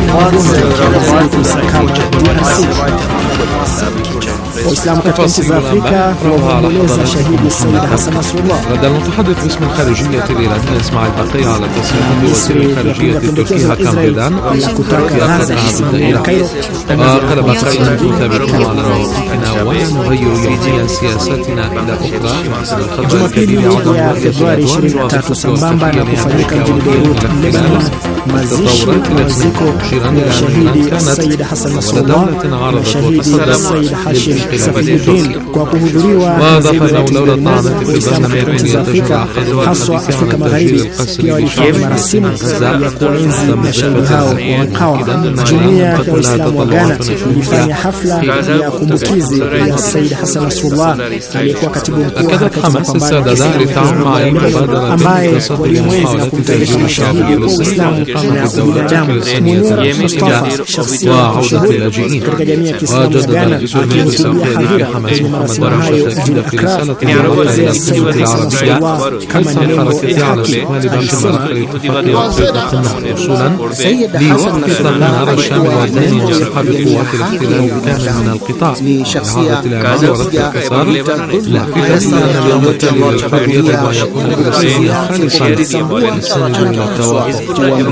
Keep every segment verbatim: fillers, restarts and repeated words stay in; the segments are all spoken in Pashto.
inazidi kuisakama D R C. Waislamu katika nchi za Afrika waomboleza shahidi Sayyid Hassan Nasrallah. رد المتحدث باسم الخارجية الإيرانية إسماعيل بقية على تصريحات وزير الخارجية التركي حكام فيدان في أقصى الدائرة. وقال بقية نثابرون على مواقفنا ونغير يوميا سياساتنا إلى أخرى. Jumapili ya Februari ishirini na tatu sambamba na kufanyika mjini Beirut, Lebanon, mazishi maziko ya shahidi Sayyid Hassan Nasrallah na shahidi Sayyid Hashim Safiuddin kwa kuhudhuriwa na zaidi ya Waislamu katika nchi za Afrika, haswa Afrika Magharibi. Pia walifanya marasimu ya kuenzi mashahidi hao wa mukawama. Jumuiya ya Waislamu wa Ghana ilifanya hafla ya kumbukizi ya Sayyid Hassan Nasrallah aliyekuwa katibu mkuu wa harakati za mapambano ambaye walimwenzi na kumtaja mashahidi wa Uislamu na binadamu. Munir Mustafa, shakhsia mashuhuri katika jamii ya Kiislamu ya Ghana, akihutubia hadhira kwenye marasimu hayo mjini Accra, alielezea Sayyid Hassan Nasrallah kama ni nembo ya haki. Alisema Sayyid Hassan Nasrallah alikuwa nembo ya haki من القطاع لشخصية كازوجة لا في أسنان اليوم الحرية ويكون بالسنة خالصا للسنة والتواصل.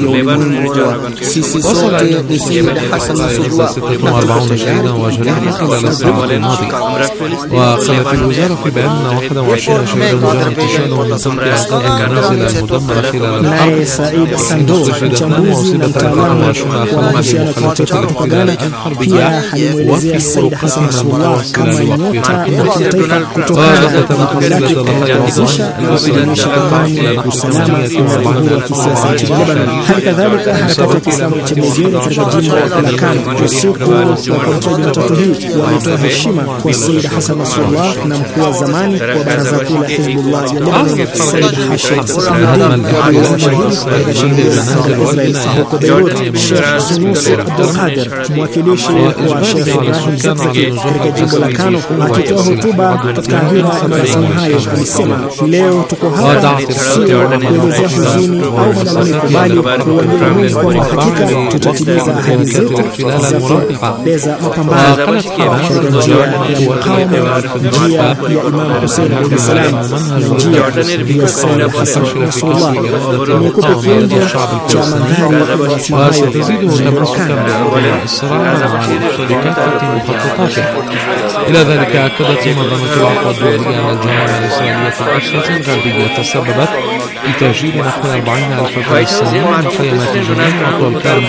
وصل السيد حسن نصرالله ستة وأربعين شهيدا وجريحا خلال الساعات الماضية. وقالت الوزارة في بيان واحد وعشرين شهيدا وجرى انتشال من تنقية المنازل المدمرة خلال الحرب. Said Sando, mchambuzi na mtaalamu wa maisha ya kimataifa kutoka Ghana, pia alimwelezea Sayyid Hassan Nasrallah kama nyota ya kimataifa kutokana na juhudi zake kuanzisha na kudumisha amani na usalama na uhuru wa kisiasa nchini Lebanon. Hali kadhalika harakati ya Kiislamu ya Nigeria katika jimbo la Kano usiku wa kuamkia Jumatatu hii walitoa heshima kwa Sayyid Hassan Nasrallah na mkuu wa zamani wa baraza kuu la Hizbullah ya Lebanon Sayyid Hashim Safiuddin kwa shahidi katika shughuli za Israel huko Beirut. Sheikh Sunusi Abdul Qadir, mwakilishi wa Sheikh Ibrahim Zakzaki katika jimbo la Kano, akitoa hotuba katika hadhira ya marasimu hayo alisema, leo tuko hapa sio kuelezea huzuni au malalamiko, bali kuambia Mungu kwamba hakika tutatimiza ahadi zetu za kuendeleza mapambano katika njia ya mukawama, njia ya Imam Hussein alayhi salam na njia ya Sayyid Hassan Nasrallah. Nimekupa kionjo cha mandhari ya marasimu hayo وتزيده تمسكا بالإصرار على كافة مخططاته. إلى ذلك أكدت منظمة العفو الدولية أن الجماعة الإسرائيلية في الضفة الغربية تسببت في تهجير نحو أربعين ألف فلسطيني من مخيمات جنين وطول كرم.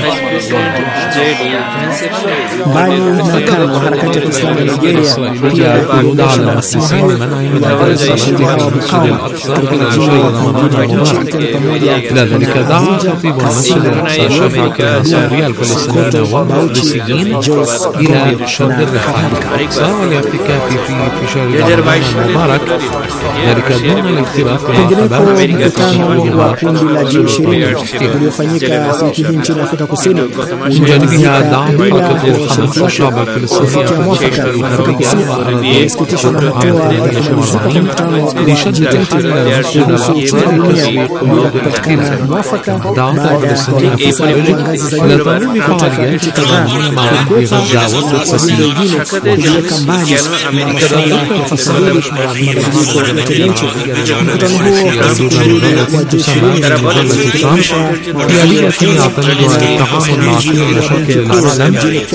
Mbali na Kano, harakati ya Kiislamu ya Nigeria pia ilionyesha marasimu hayo na kuwawezesha hawa mukawama katika jimbo la Washington pamoja إلى ذلك دعا خطيب المسجد الأقصى شيخ الأنصاري الفلسطينيين والمسيحيين إلى شد الرحال الأقصى والاعتكاف فيه في شهر رمضان المبارك، ذلك دون الاختلاف Kwingineko, mkutano wa kundi la G ishirini uliofanyika wiki hii nchini Afrika Kusini جانبها دعم حركة حماس الشعب الفلسطيني kufuatia mwafaka Afrika Kusini ilisikitishwa na hatua ya kumalizika kwa mkutano wa G ishirini kuhusu uchumi wa dunia bila kupatikana mwafaka baada ya maafisa wa ngazi za juu kutaka nchi kadhaa kukwepa waswahili wengine kujiweka mbali na masuala ya kufadhili mabadiliko ya tabianchi. Mkutano huo wa G ishirini ulionyesha mawasiliano التعامل مع كل مشاكل العالم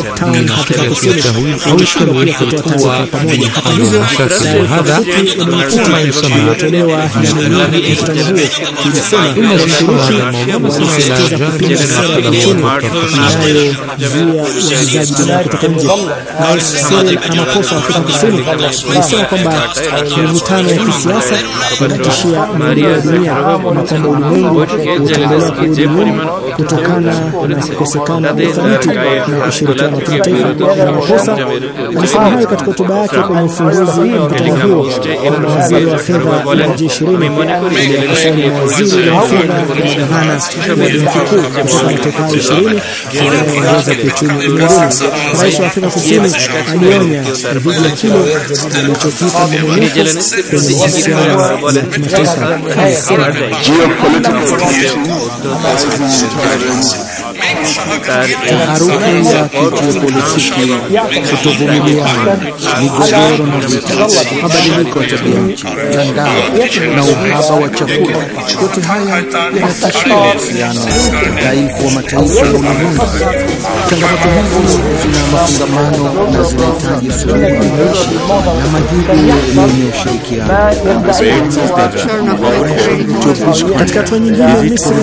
au pia kutoa taarifa pamoja. Hata hivyo, هذا هو ما يسمى kutolewa na mkutano huo ilisema washiriki walisisitiza kupinga sera ya uchumi inayozuia uagizaji bidhaa kutoka nje. Rais Cyril Ramaphosa wa Afrika Kusini alisema kwamba mivutano ya kisiasa inatishia maendeleo ya dunia na kwamba ulimwengu utaendelea kurudi nyuma kutokana na kukosekana uthabiti na ushirikiano wa kimataifa. Ramaphosa alisema hayo katika hotuba yake kwenye ufunguzi wa mkutano huo wa mawaziri wa fedha wa G ishirini iliyokusanya mawaziri wa fedha na gavana wa benki kuu kutoka mataifa ishirini yanayoongoza kiuchumi ulimwenguni. Rais wa Afrika Kusini alionya dhidi ya kile alichokiita mmomonyoko kwenye mahusiano ya kimataifa. taharuki ya kijiopolitiki, kutovumiliana, migogoro na vita, mabadiliko ya tabia nchi, njaa na uhaba wa chakula. Yote haya yanatishia uhusiano dhaifu wa mataifa ya ulimwengu. Changamoto hizi zina mafungamano na zinahitaji suluhu jumuishi na majibu yenye ushirikiano. Katika hatua nyingine, Misri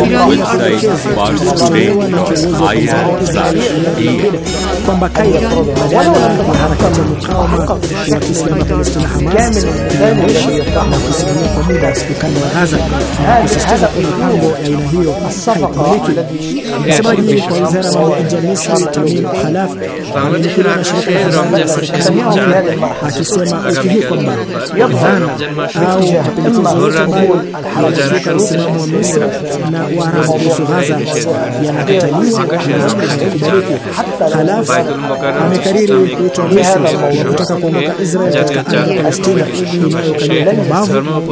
kwamba Kairo badala ya harakati ya mukawama wa Kiislamu ya Palestina Hamas inaishi na kusimamia kwa muda ukanda wa Gaza na kusisitiza kwa mipango ya aina hiyo haikubaliki. Msemaji wa wizara ya mambo ya nje ya Misri Tamim Khalaf amenukuliwa na shirika la habari la serikali akisema wiki hii kwamba dhana au mapendekezo yote ambayo hayajafika msimamo wa Misri na Waarabu kuhusu Gaza yanakataliwa na hayakubaliki. Khalaf amekariri wito wa Misri ya kutaka kuondoka Israel katika ardhi ya Palestina inayokaliwa kwa mabavu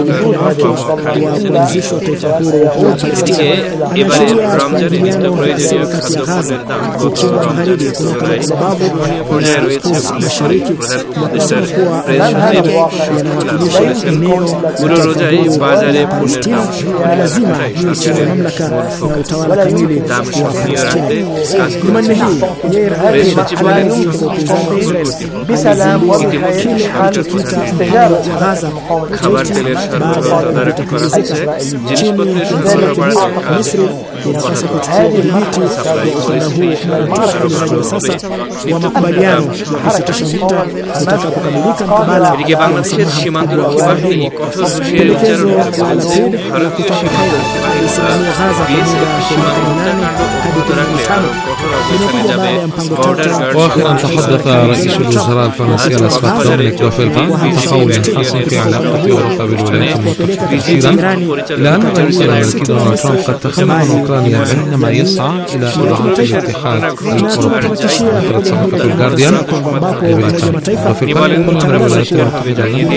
wa kuanzisha taifa huru la Palestina. Anaashiria maingiliano hasimu kati ya Gaza ukingo wa magharibi kutoka kwa sababu mashariki yakisema kuwa magharibi yanawakilisha eneo la Palestina na lazima iwe chini ya mamlaka na utawala kamili wa Palestina. Jumanne hii Yair Lapid aliahidi kwa upinzani wa Israel kile alichokiita mpango wa Gaza baada ya kutekelezeka chini ya mfumo wa Misri inapaswa kuchukua udhibiti wa ukanda huu na kutoa sasa wa makubaliano ya kusitisha vita utakapokamilika mkabala wa msamaha wa Israeli. Pendekezo la Lapid la kutaka Kairo kusimamia Gaza kwa muda wa miaka minane hadi kumi na mitano limekuja baada ya mpango tata. واخيرا تحدث رئيس الوزراء الفرنسي الاسبق دومينيك دوفيلبان في قول خاص في علاقة اوروبا بالولايات المتحدة أخيرا الى ان الرئيس الامريكي دونالد ترامب قد تخمن ان اوكرانيا بينما يسعى الى اضاعة الاتحاد الاوروبي. ذكرت صحيفة الجارديان دوفيلبان يقول ان الولايات المتحدة لن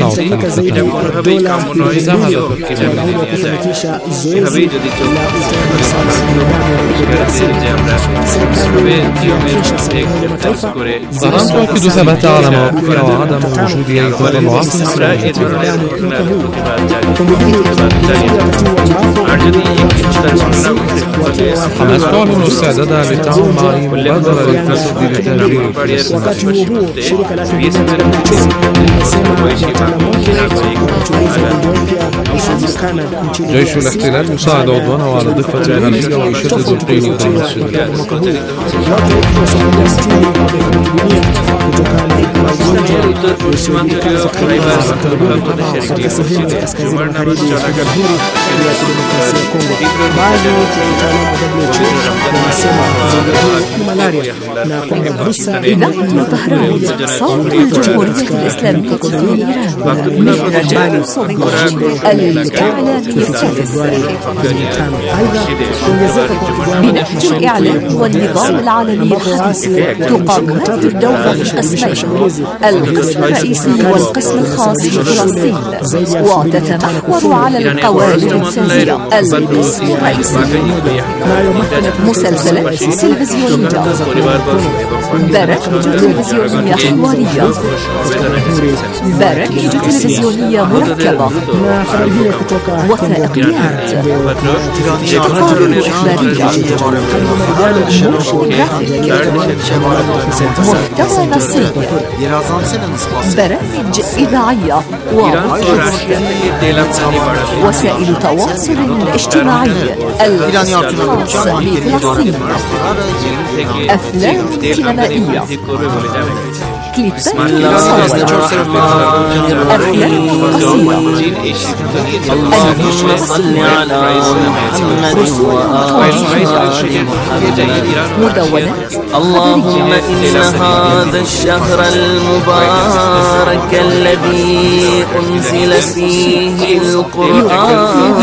ظهران تؤكد ثبات على مواقفها وعدم وجود أي تطلعات إسرائيلية. حماس تعلن استعدادها للتعاون مع أي مبادرة للتسديد التهجيري الفلسطيني. جيش الاحتلال يساعد عضوانه على ضفة الغربية ويشدد القيم في السورية. katika sehemu ya kaskazini magharibi ya Jamhuri ya Kidemokrasia ya Kongo. Baadhi ya wataalamu wa W H O wanasema ni malaria na kwamba visa إذاعة طهران صوت الجمهورية الإسلامية في إيران من الأجيال الصغيرة الإعلامية الثالث. بنهج الإعلام والنظام العالمي الحديث تقام هذه الدورة في قسمين: القسم الرئيسي والقسم الخاص في فلسطين، وتتمحور على القوالب الإنسانية. القسم الرئيسي مسلسلات تلفزيونية، برامج تلفزيونية حوارية، برامج تلفزيونية مركبة، وثائقيات، تقارير إخبارية، جرافيك، محتوى نصي، برامج إذاعية وبودكاست، وسائل تواصل اجتماعي، الخاص بفلسطين، أفلام سينمائية، كليبات مصورة، أفلام قصيرة، اللهم صل على محمد مدونات. اللهم إن هذا الشهر المبارك الذي أنزل فيه القرآن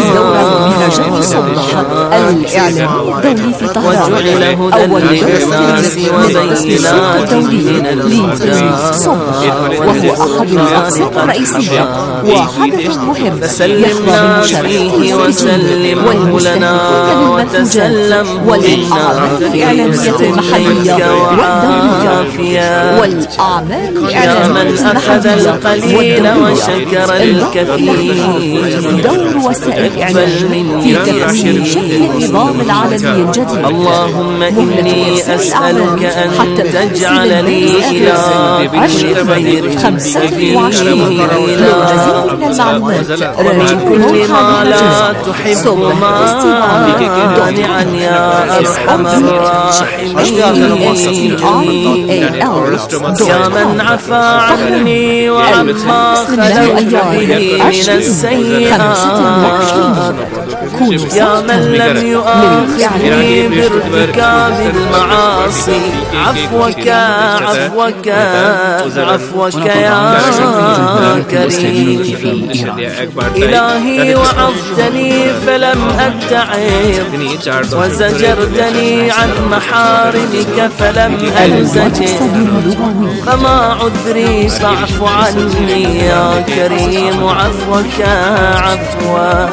الإعلام الدولي في طهران أول دولة للتسجيل الدولي صبح، وهو أحد الأقسام الرئيسية وحدث مهم فسلمنا فيه وسلمه لنا وتسلمه والأعمال الإعلامية المحلية والدولية والأعمال الإعلامية من أخذ القليل وشكر الكثير. دور وسائل الإعلام في تكوين شكل النظام العالمي الجديد. اللهم إني أسألك أن تجعل لي إلى بكل خير خمسة وعشرين للمزيد من المعلومات راجع كل ما لا تحب مانعا يا أرحم الراحمين. يا من عفا عني وعما خلوت به من السيئات، يا من لم يؤاخذني بارتكاب المعاصي، عفوك عفوك عفوك يا كريم. إلهي وعظتني فلم أتعظ، وزجرتني عن محارمك فلم أنزجر، فما عذري فاعف عني يا كريم. عفوك عفوك.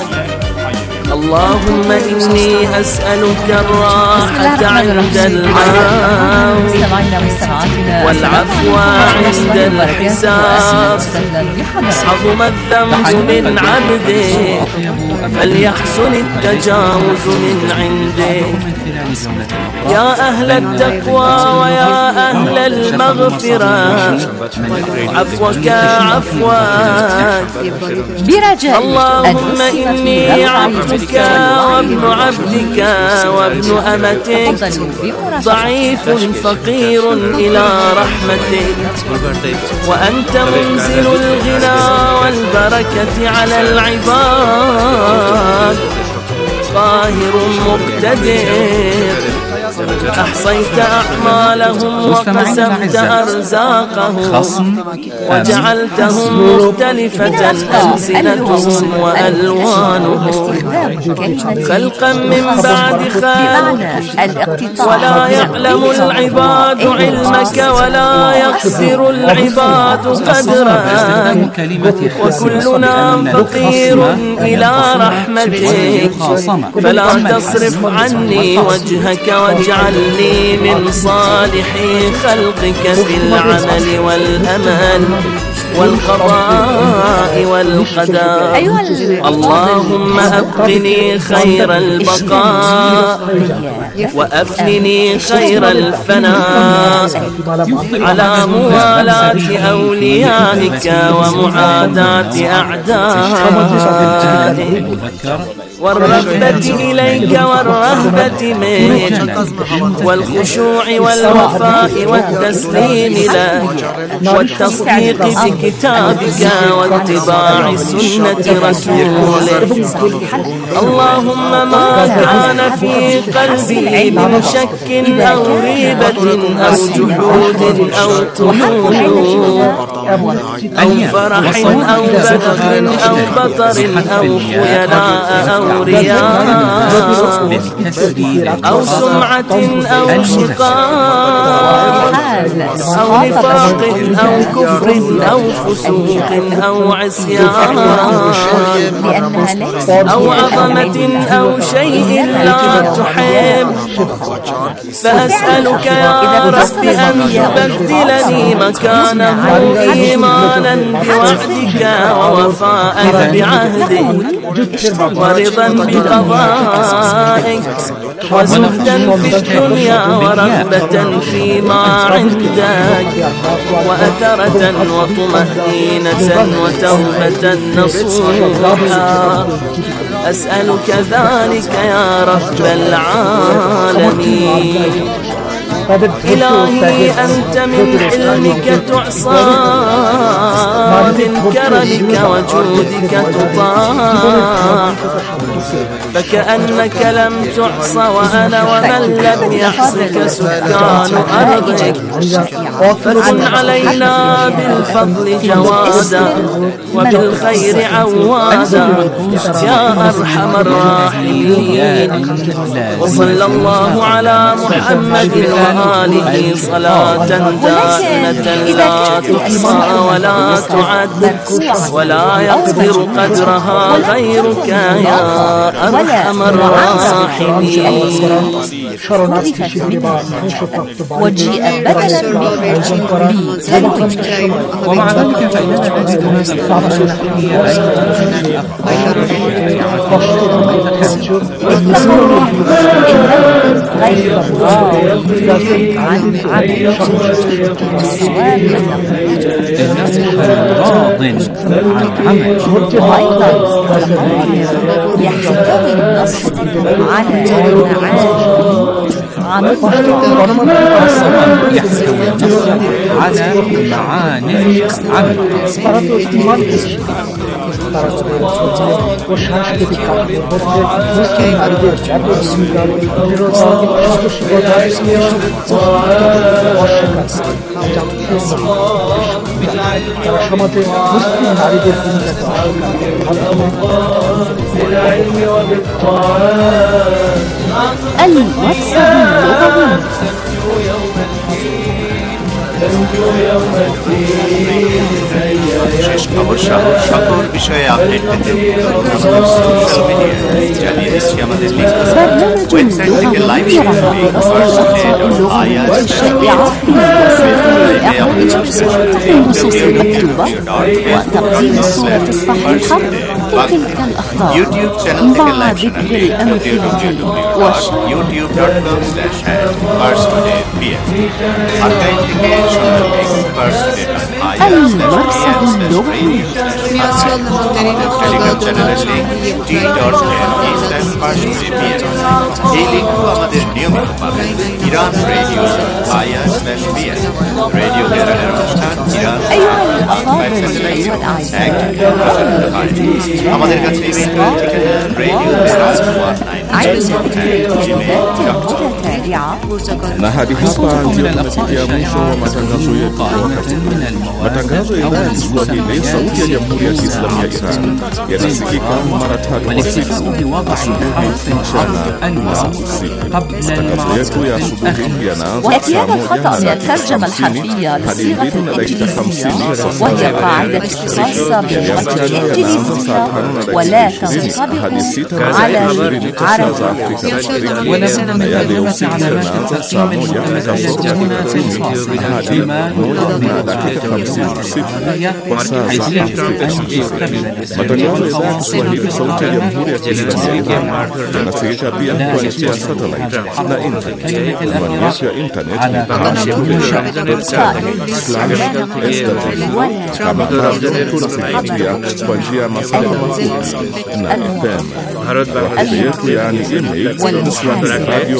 اللهم إني أسألك الراحة عند الموت والعفو عند الحساب. عظم الذنب من عبده فليحسن التجاوز من عنده. يا أهل التقوى ويا أهل المغفرة، عفوك عفوك. برجاء اللهم إني عبدك وابن عبدك وابن أمتك، ضعيف فقير إلى رحمتك، وأنت منزل الغنى والبركة على العباد، قاهر مقتدر. أحصيت أعمالهم وقسمت أرزاقهم، وجعلتهم مختلفة ألسنتهم وألوانهم، خلقا من بعد خلق، ولا يعلم العباد علمك ولا يقدر العباد قدرك، وكلنا فقير إلى رحمتك، فلا تصرف عني وجهك واجعلني من صالح خلقك في العمل والأمل والقضاء والقدر. اللهم أبقني خير البقاء وأفنني خير الفناء على موالاة أوليائك ومعاداة أعدائك، والرغبة إليك والرهبة منك، والخشوع والوفاء والتسليم لك، والتصديق بكتابك واتباع سنة رسولك. اللهم ما كان في قلبي من شك أو ريبة أو جحود أو قنوط أو فرح أو بدر أو بطر أو خيلاء أو رياء أو سمعة أو شقاق أو نفاق أو كفر أو فسوق أو عصيان أو عظمة أو شيء لا تحب، فأسألك يا رب أن تبدلني مكانه إيمانا بوعدك ووفاء بعهدك، ورضا بقضائك، وزهدا في الدنيا ورغبة فيما عندك، وأثرة وطمأنينة وتوبة نصوحا. أسألك ذلك يا رب العالمين. إلهي أنت من علمك تعصى، من كرمك وجودك تطاع، فكأنك لم تحصى وأنا ومن لم يحصك سكان أرضك. فكن علينا بالفضل جوادا وبالخير عوادا يا أرحم الراحمين. وصلى الله على محمد وآله صلاة دائمة لا تحصى ولا تعد ولا يقدر قدرها غيرك يا أرحم الراحمين. وجيء بدلا من تنوين. ومع ذلك فإننا عندما نستطيع غير راض عن عمل وأيضا يحتوي النص على معاني على معاني المكسب اللغوي. শেষ খবর সকল বিষয়ে আপডেট পেতে সোশ্যাল মিডিয়ায় জানিয়ে দিচ্ছি আমাদের link website থেকে লাইভ ইউটিউব চ্যানেল থেকে live YouTube dot com slash first today PM archive থেকে المرصد اللغوي. টেলিগ্রাম চ্যানেলের link T dot M slash first today PM. এই লিঙ্কও আমাদের নিয়মিত পাবেন ইরান রেডিও আইয়া স্ল্যাশ পিএম। রেডিও তেহরানের অনুষ্ঠান ইরান আমাদের kaçı e-mail radio na hadi hapa ndio tumefikia mwisho wa matangazo yetu kwa wakati huu. Matangazo ya idhaa ya Kiswahili sauti ya Jamhuri ya Kiislamu ya Iran yanasikika mara tatu kwa siku, asubuhi, mchana na usiku. Matangazo yetu ya asubuhi yanaanza saa moja na الترجمة الحرفية لصيغة الإنجليزية وهي قاعدة اختصاص باللغة الإنجليزية ولا تنطبق على العربية. Matangazo ya idhaa ya Kiswahili sauti ya Jamhuri ya Kiislamu ya Iran yanasikika pia kwa njia ya satellite na internet. Anwani yetu ya internet ni kama ambavyo tunasikika kwa njia ya masafa mafupi na F M. Wavuti yetu yaani email radio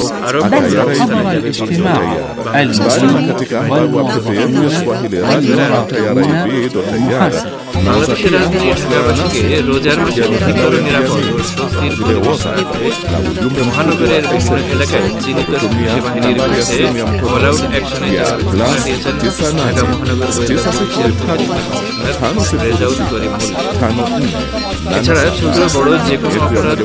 bali katika barua pepe yetu ya Swahili radio at i r i b dot i r. বাংলাদেশের রাজধানী ঢাকাবাসীকে রোজার মাসে অধিক করে নিরাপদ ও স্বস্তির পরিবেশ করতে মহানগরের বিভিন্ন এলাকায় চিহ্নিত সেনাবাহিনীর বিরুদ্ধে অল আউট অ্যাকশনে যাওয়ার ঘোষণা দিয়েছেন ঢাকা মহানগর গোয়েন্দা পুলিশের কমিশনার রেজাউল করিম মোল্লা। এছাড়া ছোট বড় যে কোনো অপরাধ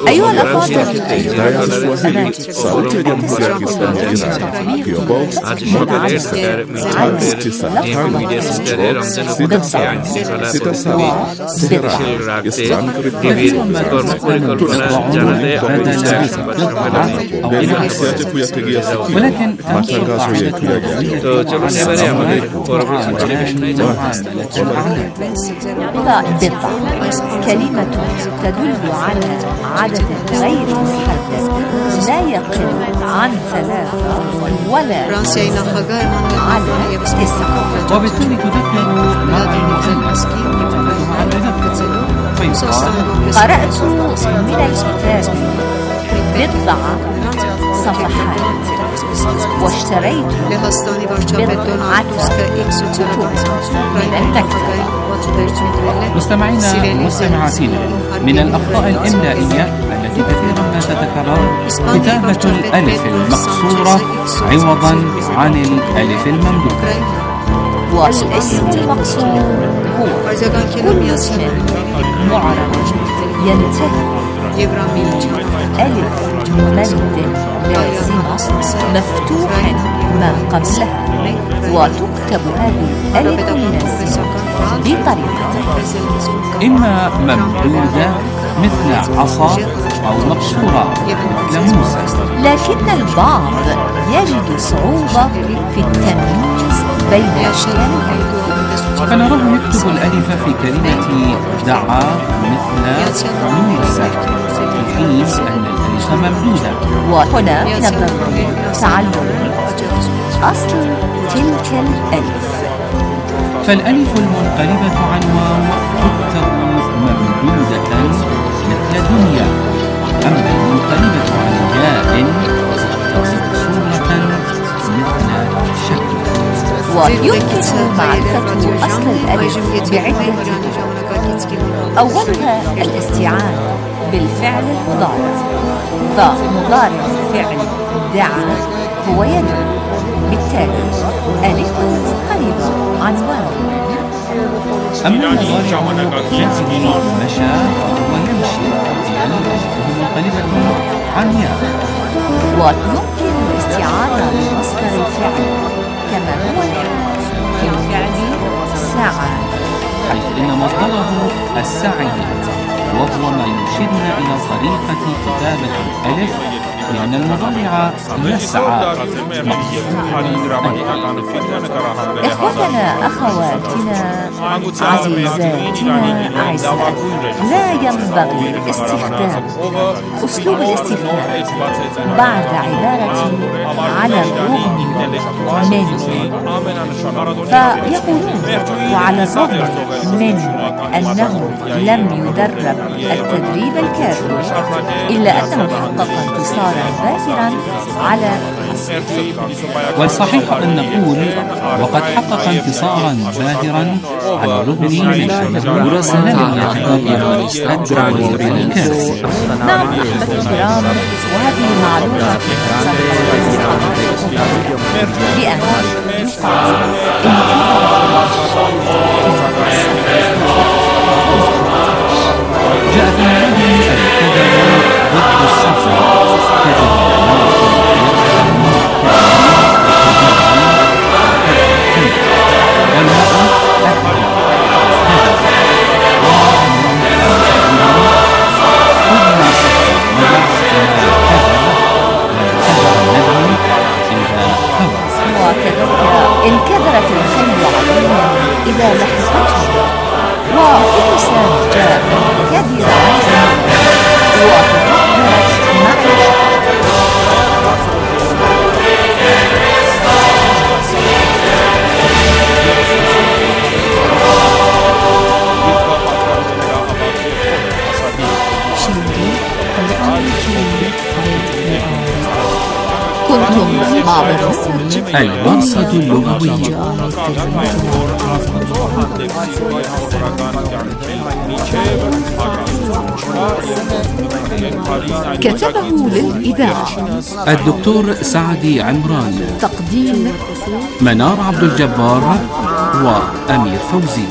আজ সকালে ঢাকার মিডিয়া সেন্টারে রমজান উপলক্ষে আইনশৃঙ্খলা পরিস্থিতি স্থিতিশীল রাখতে টিভির কর্মপরিকল্পনা জানাতে আয়োজিত এক সংবাদ সম্মেলনে। তো চলুন এবারে আমাদের পরবর্তী টেলিভিশনে যাওয়া كلمة تدل على عدد غير محدد لا يقل عن ثلاثة ولا على تسعة. وبالتالي تذكر مرة قرأت من الكتاب بضع صفحات واشتريت بضعة كتب من المكتبة. مستمعينا ومستمعاتنا، من الأخطاء الإملائية كثيرا ما تتكرر كتابة الألف المقصورة عوضا عن الألف الممدودة. والاسم المقصور هو كل اسم معرب ينتهي ألف مد لازمة مفتوح ما قبلها، وتكتب هذه الألف اللازمة بطريقتين: إما ممدودة مثل عصا أو مقصورة مثل موسى. لكن البعض يجد صعوبة في التمييز بين أشكالها، فنراه يكتب الألف في كلمة دعا مثل موسى، في حين أن الألف ممدودة. وهنا من الضروري تعلم أصل تلك الألف. فالألف المنقلبة عن واو تكتب ممدودة مثل دنيا، أما المنقلبة عن ياء مكسورة مثل شكل. ويمكن معرفة أصل الألف بعدة طرق. أولها الاستعانة بالفعل المضارع، فمضارع فعل دعا هو يدعو، بالتالي ألف منقلبة عن واو. أما المضارع فعل مشى ويمشي منقلبة عن ياء. ويمكن الاستعانة بمصدر الفعل كما هو الحال في الفعل سعى، حيث إن مصدره السعي، وهو ما يرشدنا إلى طريقة كتابة الألف، لأن المضارع يسعى. إخوتنا أخواتنا عزيزاتنا أعزائي، لا ينبغي استخدام أسلوب الاستثناء بعد عبارة على الرغم من، فيقولون وعلى الرغم من أنه لم يدرب التدريب الكافي إلا أنه حقق انتصارا باهرا على حصره. والصحيح أن نقول وقد حقق انتصارا باهرا على الرغم من أنه لم يتدرب التدريب الكافي. نعم أحبة الكرام، وهذه معلومة بأن جاء في هذه الكذب ضد الصفر إن كدرت الخيل عليهم إذا لحقته، وإنسان جاء كدر عليهم وتقدرت معه. كنتم مع برنامج المرصد اللغوي. كتبه للإذاعة الدكتور سعدي عمران، تقديم منار عبد الجبار وأمير فوزي.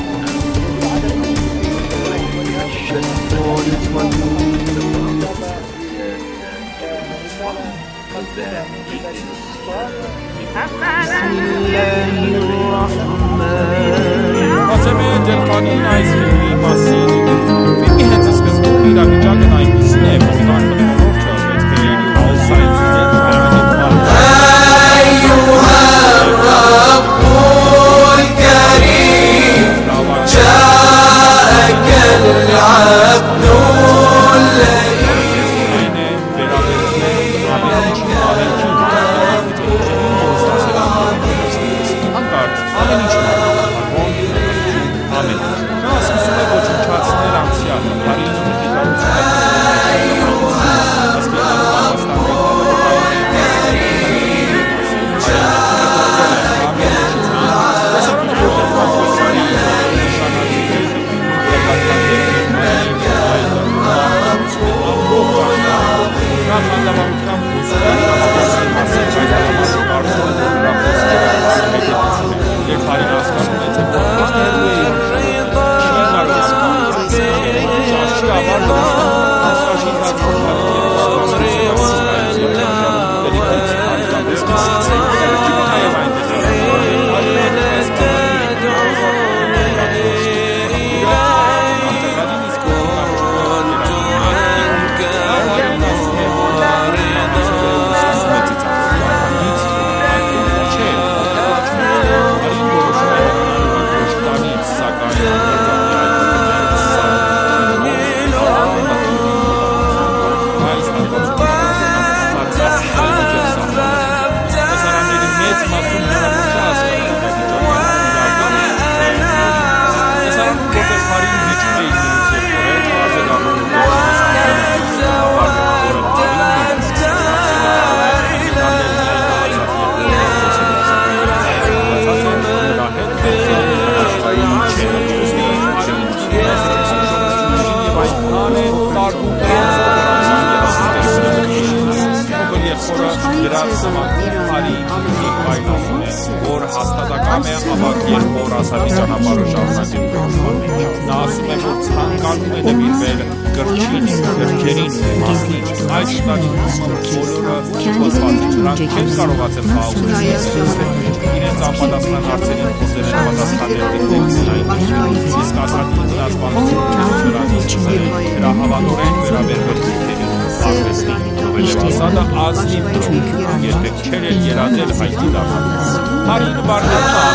اور հաստատակամ է ավակ երբ որ ասալի ճանապարհը շարունակել փոխանցվել։ Նա ասում է, որ ցանկանում է նվիրվել գրչին, գրքերին, մասնին, այդ շտարիքում բոլորը խոսվածի նրանք չեն կարողացել խաղաղություն իրենց անպատասխան հարցերին խոսել են պատասխանների տեքստային իսկ ասատի վնասվածությունը նրանից դրա հավանորեն վերաբերվել գրքերին արվեստին Ասադը ազնիվ դրում, եթե չեր էլ երազել հայտնի դառնալու։ Հարինը բարձրացնում է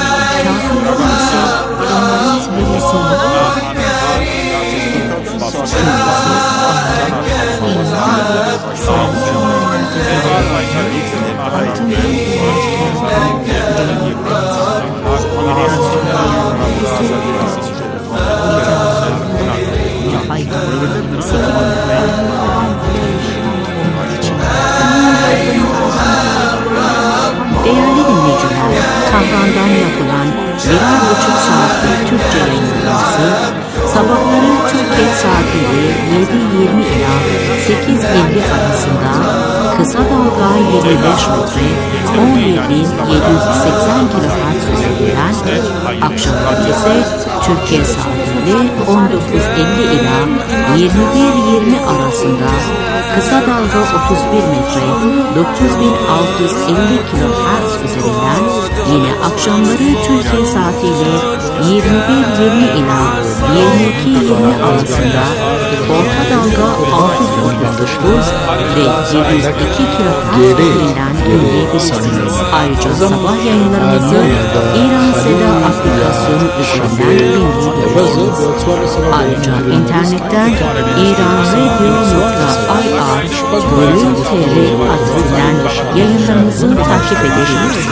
Değerli dinleyiciler, Tahran'dan yapılan birer buçuk saatlik Türkçe yayınlaması, sabahları Türkiye saatiyle yedi yirmi ila sekiz elli arasında kısa dalga yirmi beş metre on yedi bin yedi yüz seksen kilohertz üzerinden, akşamları ise Türkiye saatiyle on dokuz elli ila yirmi bir yirmi arasında kısa dalga otuz bir metre dokuz bin altı yüz elli kilohertz üzerinden, yine akşamları Türkiye saatiyle yirmi bir yirmi ila yirmi iki yirmi arasında orta dalga altı yüz otuz dokuz ve yedi yüz iki kilohertz üzerinden dinleyebilirsiniz. Ayrıca sabah yayınlarımızı İran Seda aplikasyonu üzerinden dinleyebilirsiniz. Ayrıca internetten iran radio nokta i r bölüm tr adresinden yayınlarımızı takip edebilirsiniz.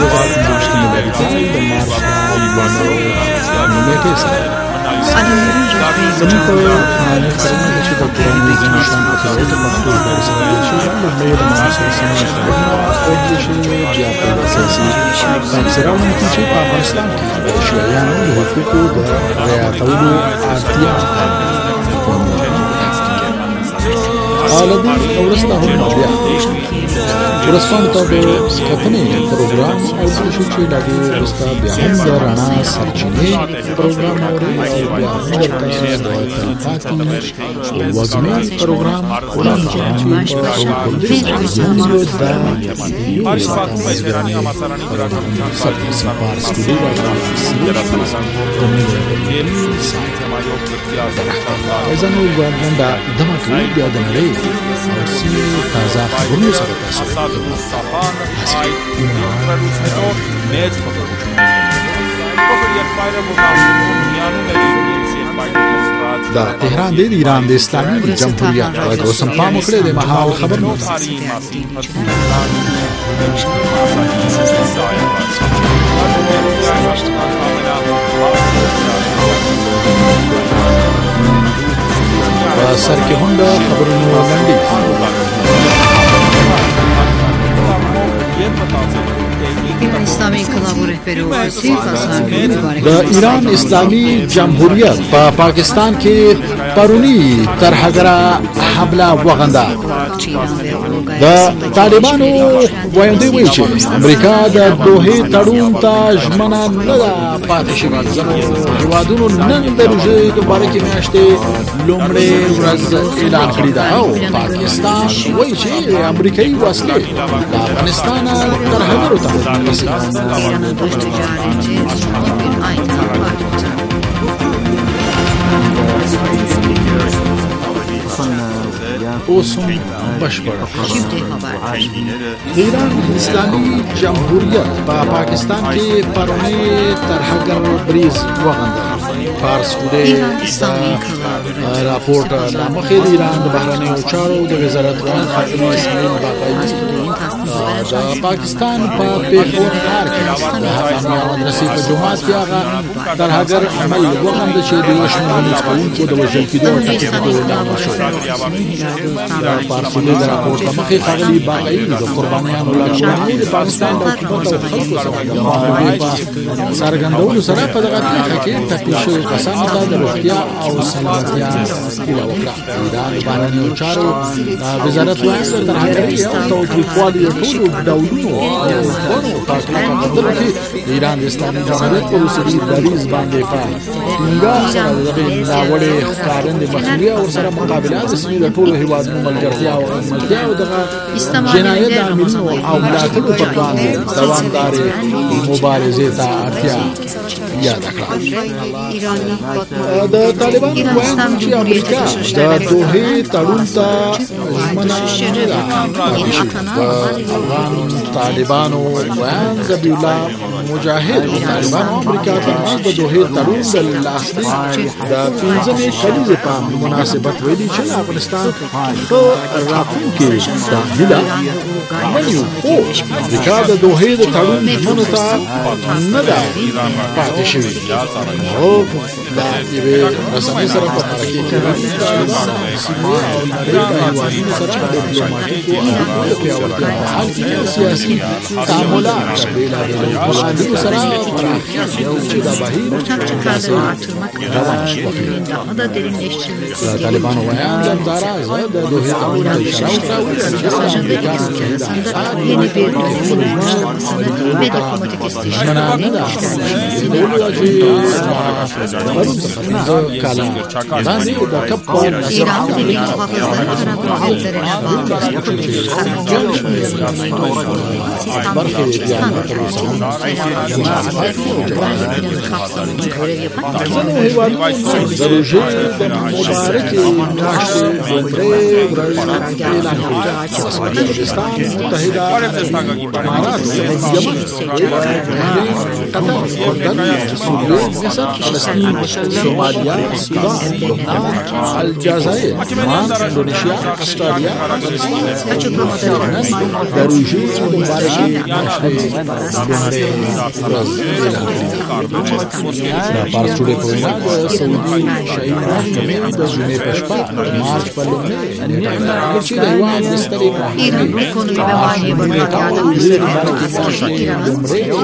زمین په خبرونه چې د قرآن د نشان په توګه د پښتو ژبې سره چې د مېړه د معاصر سیمې او د شي بیا په اساسي تفسیرونه چې په افغانستان کې د شیعیانو د حقوقو د رعایتولو اړتیا عالمي ورسته هم بیا ورسپانو ته د کتنې پروګرام او د شي چې د ورسته بیا هم د رانا سرچینې پروګرام اوري او بیا هم د پاتې وزمي پروګرام ولان چې ازانو ګورندا دمه کوي بیا د نړۍ او سیمې تازه خبرونه سره تاسو دا تهران د ایران د اسلامي جمهوریت او د اوسم پام کړی د مهال خبرونه سر کې هوندا خبرونه وړاندې اسلامی انقلاب رهبری اوسی فسانگی مبارک د ایران اسلامی جمهوریت په پا پاکستان کې پرونی ترهګرا حمله وغنده د طالبانو وایي وایي چې امریکا د دوه تړون ته ژمنه نه ده پاتې شوې هیوادونو نن د روزي د مبارکي میاشتې لومړی ورځ اعلان کړی ده او پاکستان وایي چې امریکایي وسلې د افغانستان ترهګرو ته اوسم بشپړ ایران اسلامي جمهوریت په پاکستان کې پرونی ترهګر بریز وغنده فارس کوډه راپورټ لامخې د ایران د بهرنیو چارو د وزارت رئیس خاتمه اسماعیل باقری د پاکستان په پیښور ښار کې د حقانیه مدرسې په جومات کې هغه ترهګر عمل وغنده چې د شمولي څخونکو د وژل کېدو ټکي په اعلان شو پارسلې د راپورټ مخې ښاغلي باقری د قربانیانو لپاره د پاکستان د حکومت او خلکو سره د معاملې په څرګندولو سره په دغه پیښه کې تکلیف شوي کسانو ته د روغتیا او سلامتۍ پراختیا هیله وکړه. ایران د بهرنیو چارو وزارت وایي ترهګري او تاوتریخوالي د ټولو ډولونو او بڼو په کتلو کې د ایران د اسلامي جمهوریت په اوسني دریځ باندې په ټینګار سره د دغې ناوړې ښکارندې مخنیوي او ورسره مقابله د سیمې د ټولو هېوادونو ملګرتیا او همغږتیا او دغه جنایت د عاملینو او ملاتړو پر وړاندې دوامدارې مبارزې ته اړتیا یاده کړه. د طالبانو وایي چې امریکا د دوحې تړون ته ژمنه نه ده پاتې شوې. د افغان طالبانو وایي ذبیح الله مجاهد او طالبانو امریکا ترمنځ د دوحې تړون د لاسلیک د پنځمې کلیزې په مناسبت ویلي چې افغانستان ښه راتلونکې ده هیله مني، خو امریکا د دوحې د تړون ژمنو ته نه ده پاتې شوې. او د یوې رسنۍ سره په مرکې کې سیمې او نړۍ د هېوادونو سره د ډیپلوماټیکو اړیکو د پیاوړتیا په حال کې سیاسي تعاملات د بېلابېلو هېوادونو سره پراخېږي چې دا بهیر داسې روان وښيي. د طالبانو ویان همداراز د دوحې تړون ته اشاره وکړه چې د امریکا yeni bir uygulamasını ve diplomatik istişare İran ve muhafızları tarafı hükümlerine bağlı Somalia, Sudan, Aljazair, Indonesia, Australia, Darujhi, Mubarak, Par studiu program Saudi Shahin da June Peshpa March Palome Geçi de yuan desteri İran bu konuyu ve maliye bakanı yardımcısı İran'ın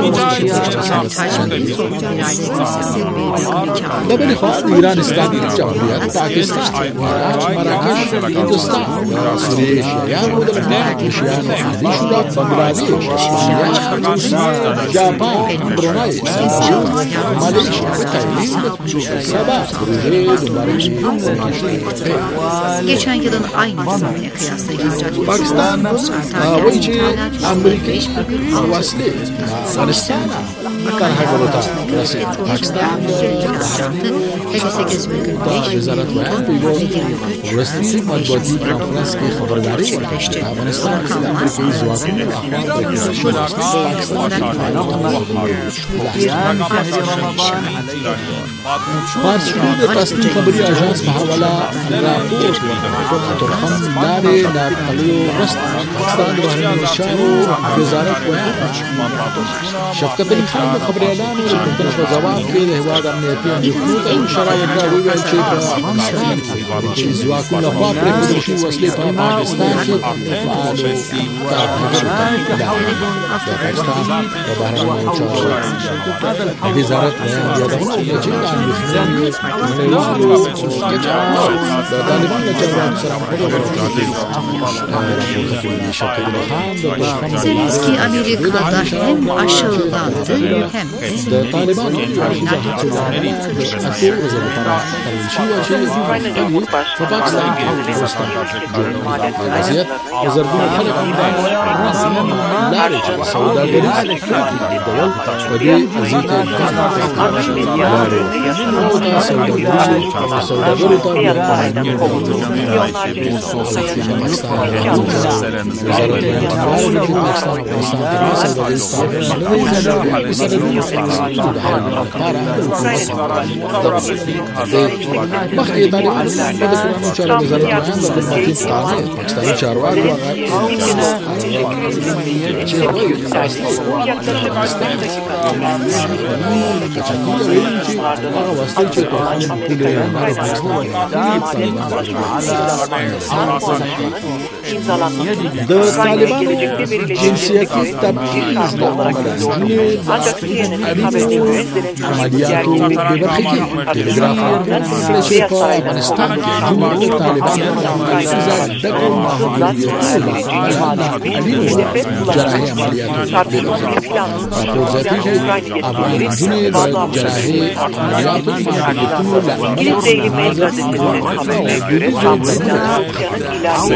Dabei خواهد ایران اسلامی جمهوریت پاکستان عراق مراکش هندوستان سوریه شیعیان و لبنان ایشیان و عالی شده بنگلادیش اسپانیا روسیه ژاپن برونای سنگاپور مالزیا تایلند سبا پروژه دوباره geçen yılın aynı dönemine kıyasla ihracat Pakistan وایي امریکای وسلې افغانستان ترهګرو ته رسېږي. پاکستان وزارت بیان په یو ورستي مطبوعاتي کانفرنس کې خبرداري ورکړه چې افغانستان کې د امریکایي ځواکونو پارسي د تصمیم خبري اژانس په حواله راپور ورکړ ترخم لارې ناقلو رست پاکستان د بهرنیو چارو وزارت وایي شفقت علي خان د خبري اعلان په ځواب کې د هیواد امنیتي اندېښنو ته اشاره وکړه. وویل چې په افغانستان کې ځواکونو لخوا پرېښودل شوي وسلې په پاکستان کې فعالو کارکوونکو ته د پاکستان د بهرنیو چارو وزارت یادونه وکړه چې د اندېښنې نړیوالو د طالبانو له چارواکو سره خبرې Zelenski Amerika'da hem aşağılandı hem د طالبانو په پاکستان کې افغانستان وضعیت زرګونه خلک لارې چې سوداګریز ډول په دې ځکه سوداګرو ته مخکې طالبان د قانون چارو وزارت بیان د خدماتي قانون پاکستاني چارواکو چې وایي هغه وسیله چې په د طالبانو جنسیتي تبعیض د عمل عمليات ببرخكي تلغراف فرشيقا افغانستان के जून तालिबान इंतजार दकल जराहे अमलियात प्रोजेक्ट अफगान जुने जराहे अमलियात Kiliseye gitmeye gazetecilerin haberine göre saldırıda Rusya'nın ilahi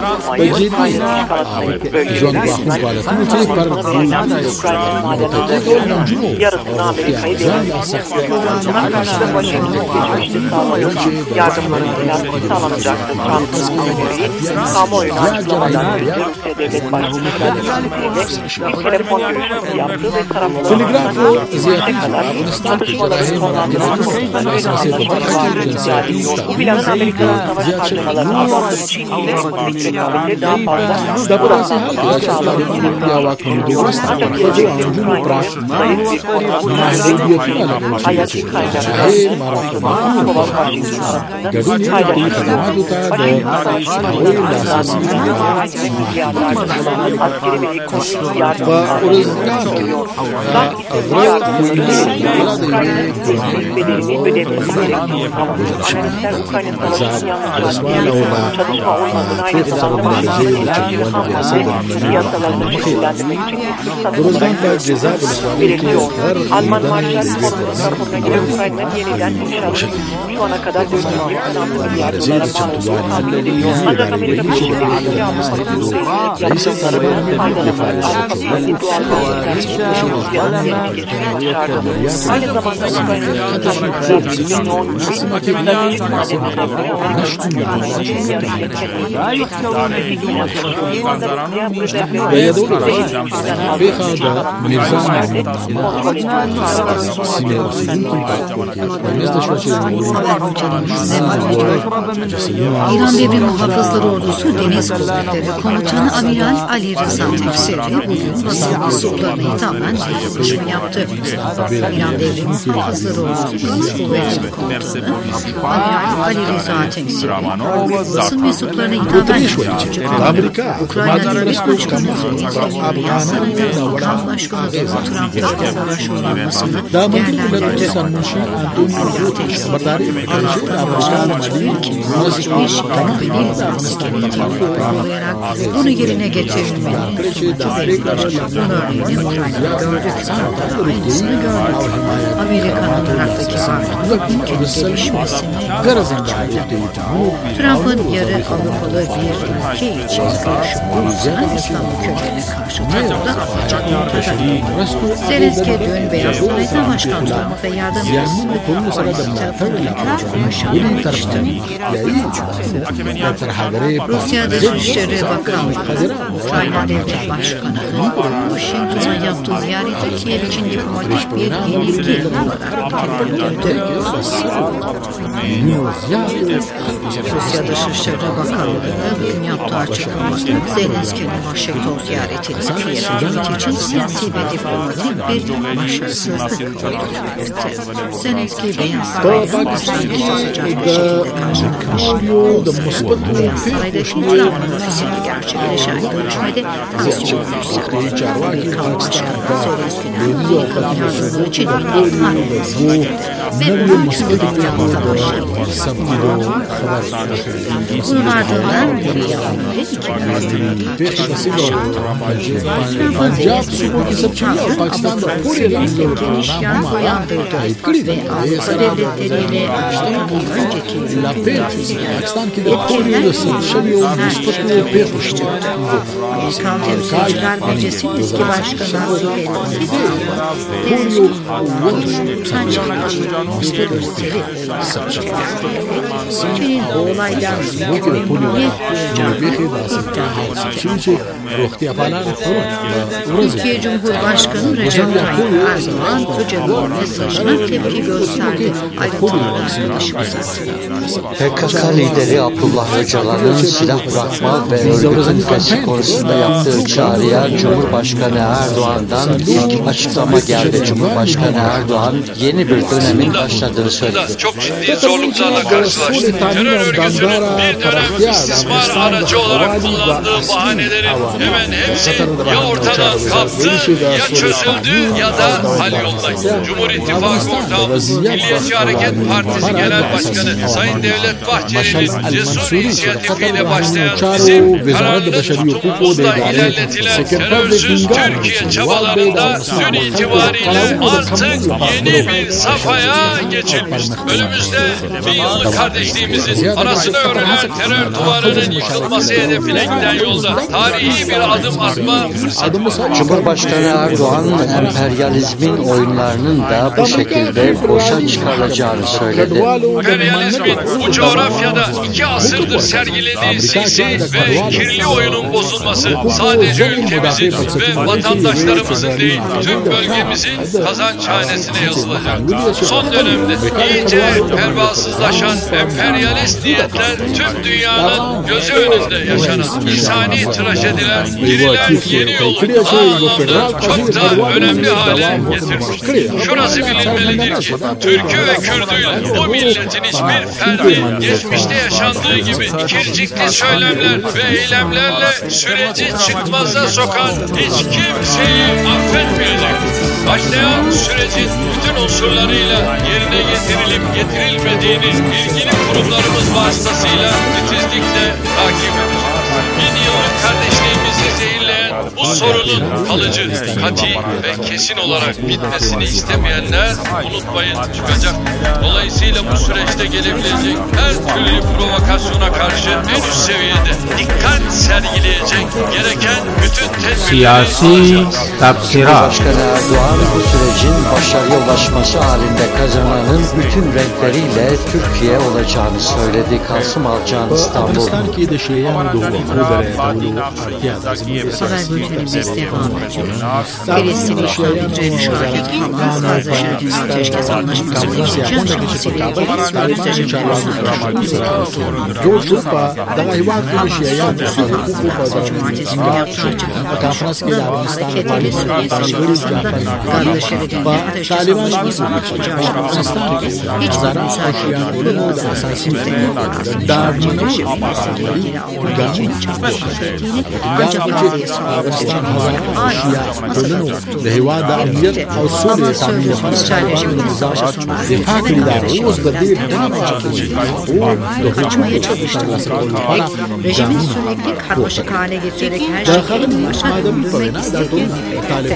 Ukrayna'nın madenlerinin yarısını Amerika'yı devletlerine Anlaşma Washington geçmişte kamuoyu yardımların ilerisi sağlanacaktır. Trump'ın görevi kamuoyuna açıklamadan önce Rusya Devlet Başkanı ile bir telefon görüşmesi yaptı ve tarafların ne kadar çatışmaların sonlandırılması konusunda öne anlaşıldı. Bu plan Amerika'nın savaş harcamalarını azalttığı Çin ile ekonomik rekabeti daha fazla uğraştırması sağlanıyor. Ancak gelecekte Ukrayna'ya zayıf bir orman ve hayati kaynakları Moskova karşısında arasında paylaşılıyor. Başka savaşçıların arasında askeri ve ekonomik yardımlar oluyor. Sanki yardımların Ukrayna'nın bedelini ödemesi gerekiyor. Analistler Ukrayna savaşının yalnızca çalışma olmadığını aynı zamanda piyasalarını şekillendirmek için belirtiyor. Alman Marshall Fond'un raporuna göre Ukrayna'nın yeniden inşaatı şu ana kadar dört yüz bir yardımlara bağlı hamleliyor. Ancak Amerika Birleşik Devletleri Almanya'nın yaptıkları faydalanmaları asil doğal gazlarının Rusya'nın yerine geçmeye çıkardı. Aynı zamanda Ukrayna'nın taşıyıcıları yoğun bir stratejik madenleri İran Devrim Muhafızları Ordusu Deniz Kuvvetleri Komutanı Amiral Ali Rıza Tefsiri bugün basın mensuplarına hitaben bir konuşma yaptı. İran Devrim Muhafızları Ordusu Deniz Kuvvetleri Komutanı Amiral Ali Rıza Tefsiri basın mensuplarına hitaben Ukrayna Devlet Başkanı Yasanın kan başkanı Donald Trump'la savaş olmasını değerlendirdi. Amiral Tefsiri Amerikan Başkanı geçmiş Trump'ın askeriyetini uygulayarak bunu yerine getirilmeliyiz. Bunun örneğini Ukrayna'da gördük. Trump'da aynısını gördük. Amerika'nın Irak'taki varlığının ülkenin gelişmesini gördük. Trump'ın yarı Avrupalı bir ülke için görüşümü İslam'ın kökenine karşı tavırda ancak ortada. Zelenski dün Beyaz Saray'da başkanlığını ve yardımcısı Amerika şahlanmıştı. Rusya Dışişleri Bakanlığı Ukrayna Devlet Başkanı'nın Washington'a yaptığı ziyareti Kiev için diplomatik bir yenilgi olarak nitelendirdi. Rusya Dışişleri Bakanlığı bugün yaptığı açıklamada Zelenski'nin Washington ziyaretini Kiev'in için siyasi ve diplomatik bir başarısızlık olarak belirtti. Zelenski Beyaz Saray'dan başlangıçta sıcak bir şekilde karşılamış. Beyaz Saray'daki Trump'ın ofisinde gerçekleşen görüşmede tansiyonu yükseldi. Amerikan Başkanı Zelenski'den Amerikan yardımcılığı için bir ayrılması istedi ve bunun yaptığı başarılı. Bunun ardından bir yağmurda iki arasında tartışma yaşandı. Trump'ın Zelenski'nin Trump'ın geniş yaran uyandırdı ve Avrupa devletleriyle Trump'ın önceki yetkililer Amerikan Temsilciler Meclisi'nin eski başkanı Nancy Pelosi Zelenski'nin utanç gösteri Türkiye'nin bu olaydan memnuniyet Türkiye Cumhurbaşkanı Recep Tayyip Erdoğan Öcalan'ın mesajına tepki gösterdi. Ayrıntılarına ışık uzattı. P K K lideri Abdullah Öcalan'ın silah bırakma ve örgütün fethi konusunda yaptığı çağrıya Cumhurbaşkanı Erdoğan'dan ilk açıklama geldi. Cumhurbaşkanı Erdoğan yeni bir dönemin başladığını söyledi. Çok ciddi zorluklarla karşılaştık. Terör örgütünün bir dönem istismar aracı olarak kullandığı bahanelerin hemen hepsi ya ortadan kalktı ya çözüldü öldürdü ya da hal yollayın. Cumhur İttifakı ortağımız Milliyetçi Hareket Partisi Genel Başkanı Sayın Devlet Bahçeli'nin cesur inisiyatifiyle başlayan bizim kararlı tutumumuzla ilerletilen terörsüz Türkiye çabalarında dün itibariyle artık yeni bir safhaya geçilmiştir. Önümüzde bir yıllık kardeşliğimizin arasını örülen terör duvarının yıkılması hedefine giden yolda tarihi bir adım atma fırsatı var. Cumhurbaşkanı Erdoğan emperyalizmin oyunlarının da bu şekilde boşa çıkarılacağını söyledi. Emperyalizmin bu coğrafyada iki asırdır sergilediği sinsi ve kirli oyunun bozulması sadece ülkemizin ve vatandaşlarımızın değil, tüm bölgemizin kazançhanesine yazılacak. Son dönemde iyice pervasızlaşan emperyalist niyetler tüm dünyanın gözü önünde yaşanan insani trajediler girilen yeni yolu daha anlamlı, çok daha önemli hale getirmiştir. Şurası bilinmelidir ki Türk'ü ve Kürdü'yle bu milletin hiçbir ferdi geçmişte yaşandığı gibi ikircikli söylemler ve eylemlerle süreci çıkmaza sokan hiç kimseyi affetmeyecektir. Başlayan sürecin bütün unsurlarıyla yerine getirilip getirilmediğini ilgili kurumlarımız vasıtasıyla titizlikle takip edeceğiz. Bin yıllık kardeşliğimizi zehirleyen bu sorunun kalıcı, kati ve kesin olarak bitmesini istemeyenler unutmayın çıkacak. Dolayısıyla bu süreçte gelebilecek her türlü provokasyona karşı en üst seviyede dikkat sergileyecek gereken bütün tedbirleri siyasi tafsirat. Başkanı Erdoğan bu sürecin başarıya ulaşması halinde kazananın bütün renkleriyle Türkiye olacağını söyledi. Kasım Alcan, İstanbul. Haber bültenimiz devam ediyor. Filistin'in İsrail'e müşahit Hamas, Gazze Şeridinde ateşkes anlaşması uygulayacak çabasıyla ilgili sözcü Cumartesi günü yaptığı açıklamada hareketli Suriye sınırlarında Gazze Şeridinde ateşkes anlaşması uygulayacak hiç müsaade edilmedi. Suriye Filistin'deki Avrupa çatışması ettiğini ancak Gazze'ye sığınması Hamas sözcüsü İsrail rejiminin savaşa sona ermesine ve kardeşliğinden devam edecek. Kaçmaya çalıştığını belirterek rejimin sürekli karmaşık hale getirerek her şekilde başa döndürmek istediğini belirtti.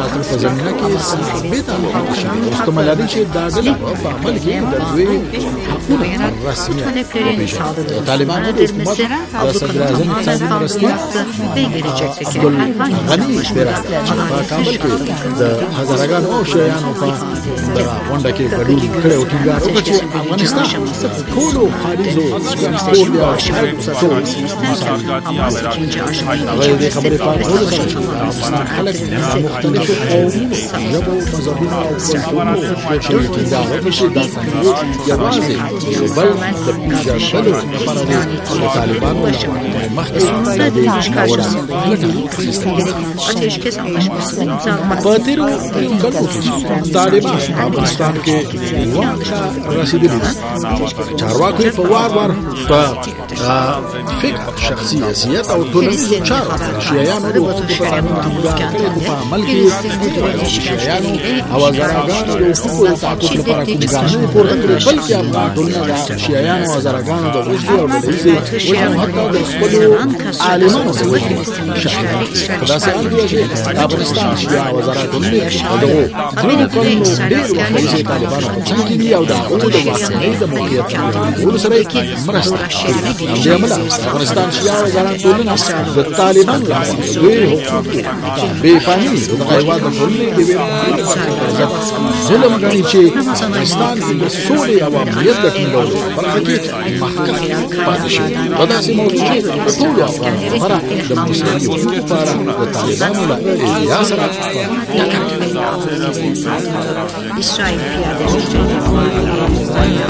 Bu taleplerin saldırılarına edilmesi, ablukada tamamen kaldırılması ve gelecekteki herhangi bir anlaşmada adaletsiz Hazaragan Ocean Wandake Badu Kare Otinga Ateşkesin birinci aşaması Kolo Harizo Sözleşme aşaması Hamas ikinci aşamayı geçirmesi ve savaşın Hamas'ın ateşkes anlaşmasını imzalaması Taliban Afghanistan के युवा का रसीदी चारवाकी फवार बार फिक्र शख्सी हैसियत और तुलसी चार शियायान और लोगों को पता नहीं अमल की शियायान आवाज़ारागान और लोगों को ताकत के पर कुछ पूरा करे बल्कि अब दुनिया का शियायान आवाज़ारागान और उसके और दूसरे वो हत्ता उसको आलिमों से वो खुदा से आल दिया है अफगानिस्तान शिया आवाज़ारागान ने और वो दुनिया को से तालिबान चंकी दिया उड़ा वो तो बात नहीं तो मुझे वो सरे मरस्त जमला अफगानिस्तान शिया आवाज़ारागान ने तालिबान वे बेफानी ताइवान बोलने के वे जुल्म करनी चाहिए अफगानिस्तान की सोने अवामियत रखने वाले पर हकीकत महकम पादशी बदा से मौजूद है तो या पर जब मुस्लिम को पारा वो तालिबान वाला Yasra İsrail piyadeleri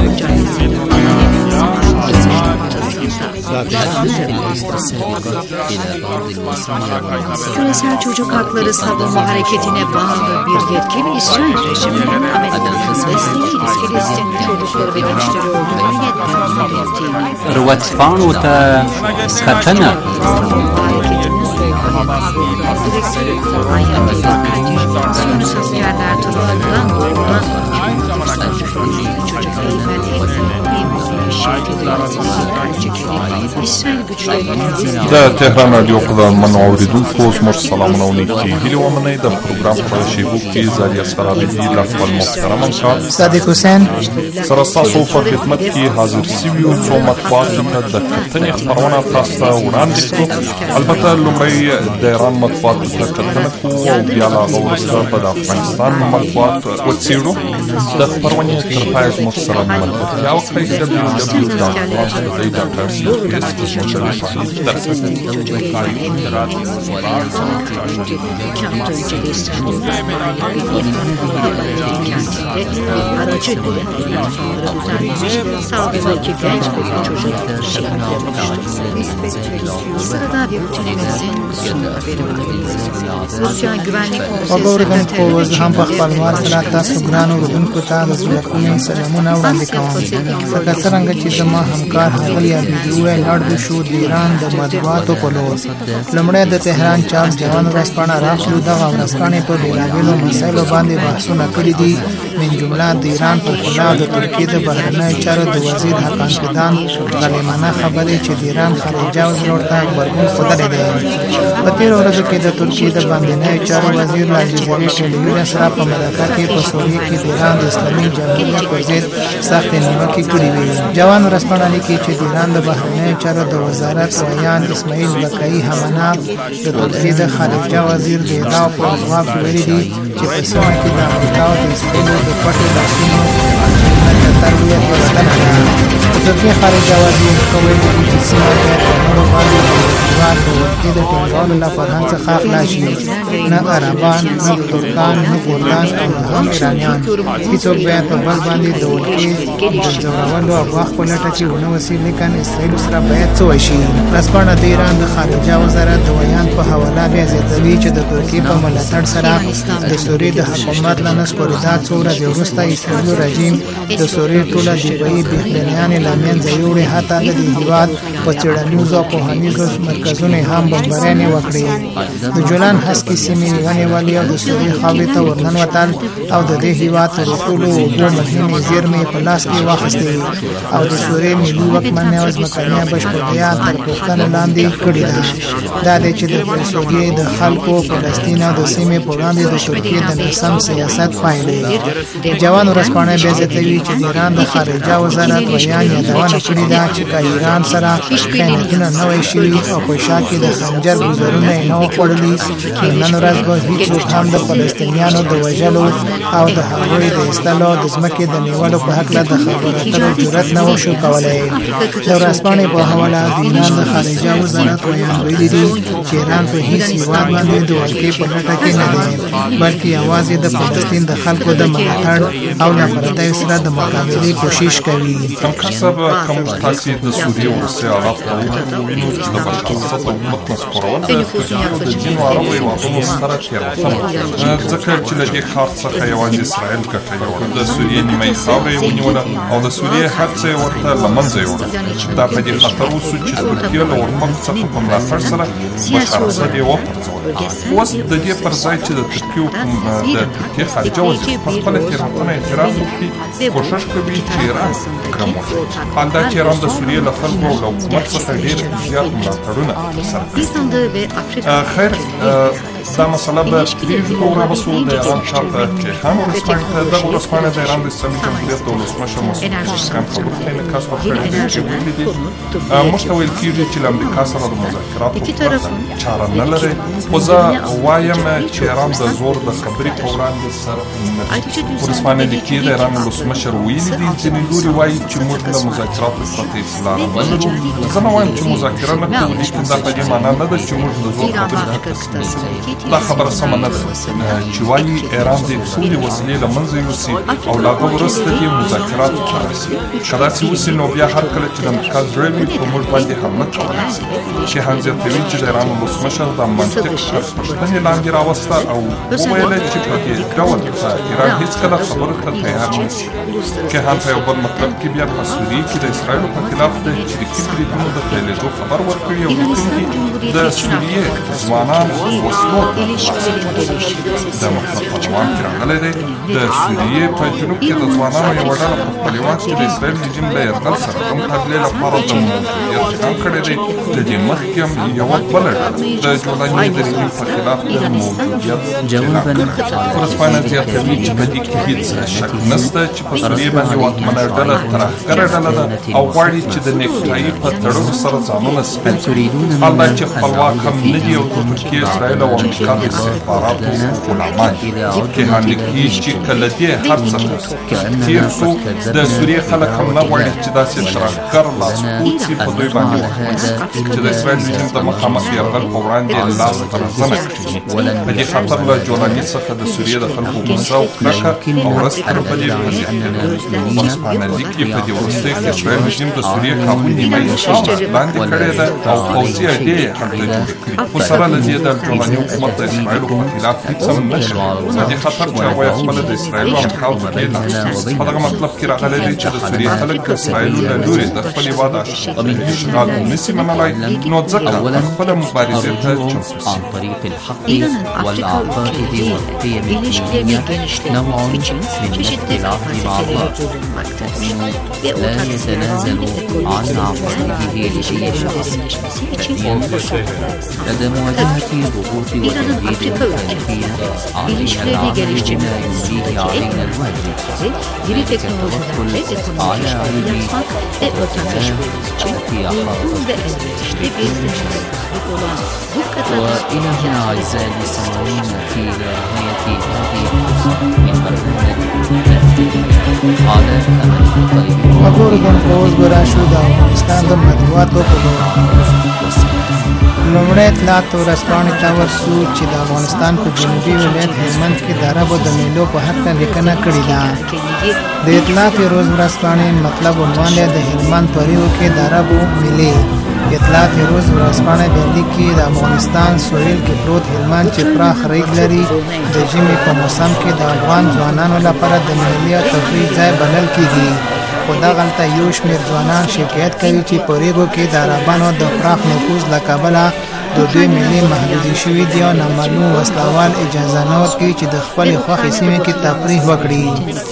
Küresel Çocuk Hakları Savunma Hareketi'ne bağlı bir yetkili İsrail rejiminin Amerika'nın desteği Filistin çocukları ve gençleri öldürmeye yetmediğini belirttiğini Rwatfan uta skatana Savunma Hareketi'nin Sınırsız askerler tarafından doğrudan د تهران رادیو قدرمنو اوریدونکو زموږ سلامونه او نیکې هیلې ومنئ. د پروګرام په شیبو کې زاریه سرابي له خپل محترم همکار صادق حسین سره ستاسو په خدمت کې حاضر شوي یو. څو مطبوعاتو ته د کتنې خپرونه تاسو ته وړاندې کړو. البته لومړی د ایران مطبوعاتو ته کتنه کوو او بیا له هغه وروسته به د افغانستان مطبوعات وڅېړو. د خپرونې تر پایه زموږ سره ملګرتیا وکړئ. دبلیو دبلیو ډاټ فرانس ټوډی ډاټ ار سي aracı sağdaki genç bir çocuktur. Sırada bir televizyonun haberi var. Rusya güvenlik konseyi هم په خپل وار سره تاسو ګران اوردونکو ته د زړه سلامونه وړاندې کوم. څنګه څنګه چې زما همکار هغه ویډیو لاړ شو د ایران د مطبوعاتو په لور. لومړی د تهران چار جوان ورځپاڼه راغلو. دغه ورځپاڼې په بېلابېلو مسایلو باندې بحثونه کړي دي. من جمله د ایران په خلاف د ترکیې د بهرنیو چارو د وزیر حقان فدان غلیمانه خبرې چې د ایران خارجه وزیر ورته غبرګون ښودلی دی. په تېرو ورځو کې د ترکیې د باندنیو چارو وزیر له الجزیرې ټلویزیون سره په مرکه کې په سوریه کې د ایران د اسلامي جمهوریت پر ضد سختې نیوکې کړې وې. جوان ورځپاڼه لیکي چې د ایران د بهرنیو چارو د وزارت ویان اسماعیل بقایي همانا د ترکیې د خارجه وزیر د ادعاو په ځواب ویلي دي چې په سیمه کې د امریکا او د اسرائیلو د پټو لاسونو د تربیت وساتنه ده. د ترکیې خارجه وزیر ویلي دي چې سیمه باید په نورو باندې د هېواد د ولکې د ټینګولو له فرهنګ څخه خلاص شي. نه عربان، نه ترکان، نه کردان او نه هم ایرانیان. هېڅوک باید په بل باندې د ولکې د ځورولو او ګواښ په لټه کې ونه وسي. لیکن اسرائیلو سره باید څه وشي. ورځپاڼه د ایران د خارجه وزارت د ویان په حواله بیا زیاتوي چې د ترکیې په ملاتړ سره د سوریې د حکومت له نسکوریدا څو ورځې وروسته اسرائیلو رژیم د سوریې ټوله ډیبایي بېخبریانې له منځه یوړې. حتی د دې هېواد په څېړنیزو او پوهنیزو مرکزونو هم بمبارانې وکړې. د جولان هسکې سیمې ونیولې او د سوریې خاورې ته ورننوتل او د دې هېواد تر ټولو اوبو مهمې زیرمې په لاس کې واخیستې او د سوریې ملي واکمنۍ او ځمکنۍ بشپړتیا تر پوښتنې لاندې کړې ده. دا دی چې د سوریې د خلکو فلسطین او د سیمې په وړاندې د ترکیې د ناسم سیاست پایلې. جوان ورځپاڼه بیا زیاتوي چې د ایران د خارجه وزارت ویان یادونه کړې ده چې که ایران سره خیانتونه نه وای شوي او په شا کې د خنجر ګوزارونه یې نه و خوړلي، نن ورځ به هېڅوک هم د فلسطینیانو د وژلو او د هغوی د ایستلو د ځمکې د نیولو په هکله د خبرو اترو جرأت نه وشو کولی. د ورځپاڼې په حواله د ایران د خارجه وزارت ویان ویلي دي چې ایران په هېڅ هېواد باندې د ولکې په لټه کې نه دی، بلکې یوازې د فلسطین د خلکو د ملاتړ او له پردیو سره د مقابلې کوشش کوي. همکسب کوم تاسې د سوریې وروستي حالات ته ووینو چې د بشر اسد حکومت نسکورونه د ځینو عربو هېوادونو سره تېروتنه، ځکه چې له دې کار څخه یوازې اسرائیل ګټه یوړه. د سوریې نیمایي خاوره یې ونیوله او د سوریې هر څه یې ورته له منځه یوړه. دا په دې خطر وسو چې ترکیه له اورمک څخه په ملاتړ سره بشر اسد یې وپرځول. اوس د دې پر ځای چې د ترکیې د ترکیې خارجه وزیر په خپله تېروتنه اعتراف وکړي، کوښښ کوي چې ایران کرم وکړي. حال دا چې ایران د سوریې له خلکو او له حکومت څخه ډېر زیات ملاتړونه ترسره کړي. خیر دا مسله به پرېږدو او رابسو د ایران چاپ کیهان ورځپاڼې ته. دغه ورځپاڼه د ایران د اسلامي جمهوریت د ولسمشر مسعود پزشکیان په لور ته انعکاس ورکړی دی چې ویلي دي موږ ته ویل کېږي چې له امریکا سره د مذاکراتو پرته چاره نه لري، خو زه وایم چې ایران د زور د خبرې په وړاندې سر نه لري. ورځپاڼې لیکي د ایران ولسمشر ویلي دي ځینې لوري وایي چې موږ له مذاکراتو پرته هېڅ لاره نه لرو. زه نه وایم چې مذاکره نه کوو، لیکن دا په دې معنا نه ده چې موږ د زور خبرې ته تسلیم شو. دا خبره سمه نه ده چې وایي ایران دې ټولې وسلې له منځه یوسي او له هغه وروسته دې مذاکراتو ته راسي که داسې وسي نو بیا هر کله چې د امریکا زړه وي په موږ باندې حمله کولی شي شیخان زیاتوي چې د ایران ولسمشر د منطق پوښتنې لاندې راوسته او وویله چې په دې ډول ایران هېڅکله خبرو ته تیار نه شي کیهان په یو بل مطلب کې بیا په سوریې کې د اسرائیلو په خلاف د چریکي بریدونو د پیلېدو خبر ورکړي او لیکلي د سوریې ځوانان وسلو ته د مطلب په عنوان کې راغلی دی د سوریې په جنوب کې د ځوانانو یوه ډله په خپل هېواد کې د اسرائیل رژیم له یرغل سره د مقابلې لپاره د موجودیت اعلان کړی دی د دې مخکې هم یوه بله ډله د جولاني د رژیم په خلاف د موجودیت اعلان کړی ورځپاڼه زیاتوي چې په دې کې هېڅ شک نشته چې په سوریې باندې واکمنه ډله ترهګره ډله ده او غواړي چې د نیکټایي په تړلو سره ځانونه سپین کړي حال دا چې خپلواک هم نه دي او په کې اسرائیل او امریکا د استخباراتو غلامان دي کیهان لیکي چې کله دې هر څه تېر شو د سوریې خلک هم نه غواړي چې داسې ترهګر لاسپوڅي په دوی باندې واکمن شي چې د اسرائیل رژیم د مخامخ یرغل په وړاندې لاس ترزنه کړي په دې خاطر له جولاني څخه د سوریې د خلکو غوسه او کرکه او ورځ تر بلې په زیاتېدو ورځپاڼه لیکي په دې وروستیو کې اسرائیل رژیم د سوریې کابل نیمه لاندې کړې ده او پوځي اډې یې هلته جوړې کړي خو سره له دې د جولاني حکومت د اسرائیلو په خلاف هېڅ هم نه شي په دې خاطر چې هغوی خپله د اسرائیلو او امریکا وعدې لري په دغه مطلب کې راغلی دی چې د سوریې خلک د اسرائیلو له لورې د خپل هېواد اشغال ونسي منلی نو ځکه خپله مبارزې ته چمتو سي إيران العقائد والقيم الدينية نوع من الاختلاف مع الله لا يتنازل عن عقائده الشيعية لدى مواجهة ضغوط وتهديد خارجية علينا العمل بما يمليه علينا الواجب التوكل على علمه والتمام في وإلى هنا أعزائي المستمعين في نهاية هذه من برنامج على أمل طيب وګورو د اوس ګورا شو د افغانستان د مطبوعاتو په لومړی اطلاعات ورځپاڼې ته ورسو چې د افغانستان په جنوبي ولایت هلمند کې د عربو د میلو په هکله لیکنه کړې ده د اطلاعات روز ورځپاڼې مطلب عنوان دی د هلمند په ریو کې د عربو میلې اطلاعات روز ورځپاڼه بیا لیکي د افغانستان سویل کې پروت هلمند چې پراخ ریګ لري د ژمي په موسم کې د افغان ځوانانو لپاره د میلې او تفریح ځای بلل کېږي خو دغلته یو شمېر ځوانان شکایت کوي چې په ریګو کې د عربانو د پراخ نفوذ له کبله د دوی ملي محدودې شوي دي او نامعلوم وسلوال اجازه نه ورکوي چې د خپلې خوښې سیمې کې تفریح وکړي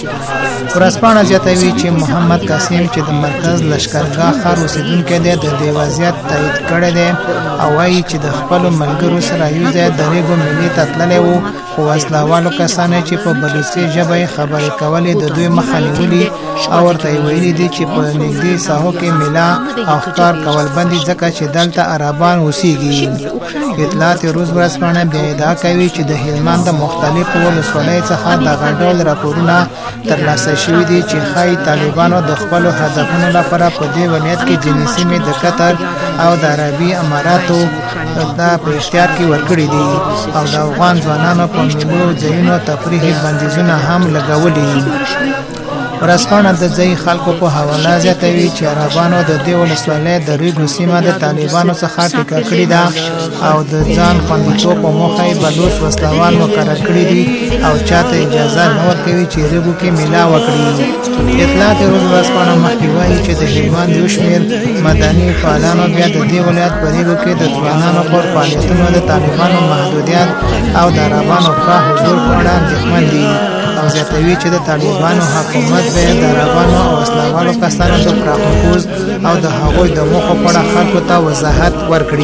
ورځپاڼه زیاتوي چې محمد قاسم چې د مرکز لشکرګاه ښار اوسېدونکی دی د دې وضعیت تایید کړی دی او وایي چې د خپلو ملګرو سره یو ځای د ریګو ملي ته تللی و خو وسلوالو کسانو چې په بلوڅي ژبه یې خبرې کولې د دوی مخه نیولي او ورته یې ویلي دي چې په نږدې ساحو کې میله او ښکار کول بندي ځکه چې دلته عربان اوسېږي اطلاعات روز ورځپاڼه بیا ادعا کوي چې د هلمند د مختلفو ولسوالیو څخه دغه ډول راپورونه ترلاسه شوي دي چې ښایي طالبانو د خپلو هدفونو لپاره په دې ولایت کې ځینې سیمې د قطر او د عربي اماراتو ته په اختیار کې ورکړي دي او د افغان ځوانانو په میلو ځایونو تفریحي بندیزونه هم لګولي ورځپاڼه د ځایي خلکو په حواله زیاتوي چې عربانو د دې ولسوالۍ د ریګو سیمه د طالبانو څخه ټیکه کړې ده او د ځان خوندیتوب په موخه یې بلوڅ وسلوال مقرر کړي دي او چاته اجازه نه ورکوي چې ریګو کې میله وکړي اطلاعات روز ورځپاڼه مخکې وایي چې د هلمند یو شمېر مدني فعالانو بیا د دې ولایت په ریګو کې د ځوانانو پر فعالیتونو د طالبانو محدودیت او د عربانو پراخ حضور په اړه اندېښمن دي او زیاتوي چې د طالبانو حکومت به د عربانو او وسلوالو کسانو د پراخ نفوذ او د هغوی د موخو په اړه خلکو ته وضاحت ورکړي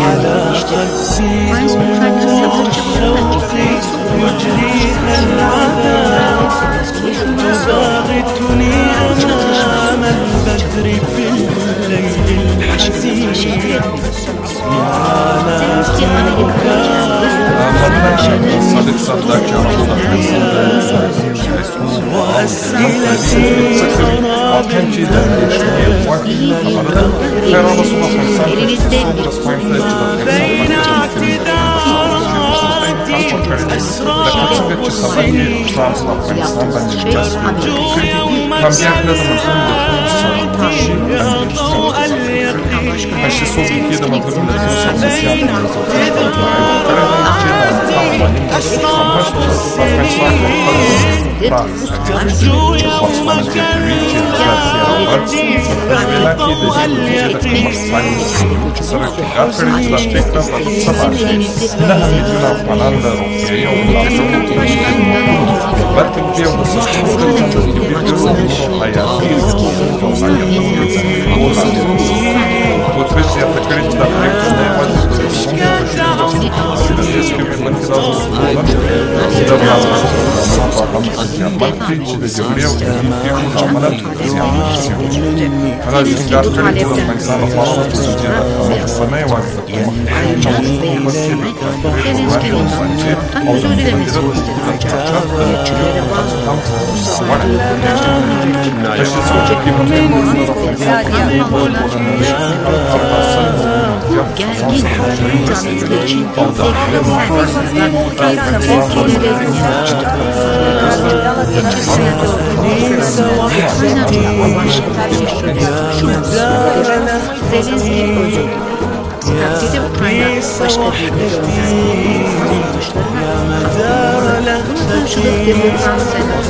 صديق صدق کړی دی لکه څنګه چې خبر یې فرانس په افغانستان باندې مجاز کړی دی همدې هکله د مذهب د هشت څوک کې د مذهب له خصوصیاتو نه کړی دی چې د قوانین د خاموش په افغانستان کې Osman Teperici Razia Robert Vela ki de Jedi Masani Sara Kigar Kredit la Tekna Vadu Sabashi Naha Miduna Fananda Rokeya Ulasa Belki bu diye olursa Kredit la Tekna Hayati Bu treći je Kredit la Tekna Vadu Takdiri Ukrayna başka bir komşuluk demokrasi